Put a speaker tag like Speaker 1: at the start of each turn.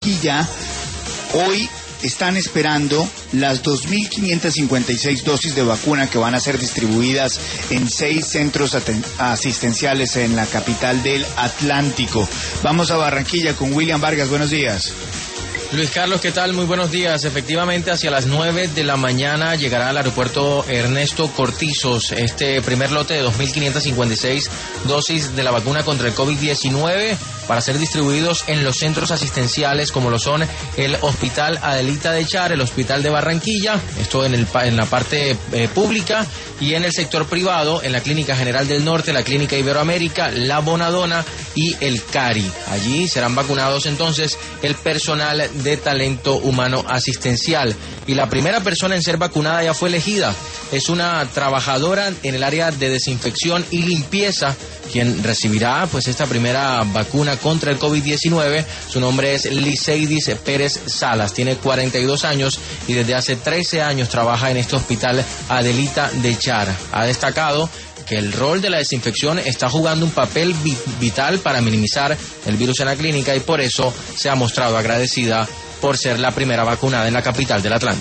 Speaker 1: Barranquilla hoy están esperando las 2.556 dosis de vacuna que van a ser distribuidas en 6 centros asistenciales en la capital del Atlántico. Vamos a Barranquilla con William Vargas. Buenos días.
Speaker 2: Luis Carlos, ¿qué tal? Muy buenos días. Efectivamente, hacia las 9 de la mañana llegará al aeropuerto Ernesto Cortizos este primer lote de 2.556 dosis de la vacuna contra el COVID-19 para ser distribuidos en los centros asistenciales como lo son el Hospital Adelita de Char, el Hospital de Barranquilla, esto en la parte pública, y en el sector privado, en la Clínica General del Norte, la Clínica Iberoamérica, la Bonadona y el CARI. Allí serán vacunados entonces el personal de talento humano asistencial. Y la primera persona en ser vacunada ya fue elegida. Es una trabajadora en el área de desinfección y limpieza quien recibirá pues esta primera vacuna contra el COVID-19. Su nombre es Liceidis Pérez Salas, tiene 42 años y desde hace 13 años trabaja en este hospital Adelita de Char. Ha destacado que el rol de la desinfección está jugando un papel vital para minimizar el virus en la clínica y por eso se ha mostrado agradecida por ser la primera vacunada en la capital del Atlántico.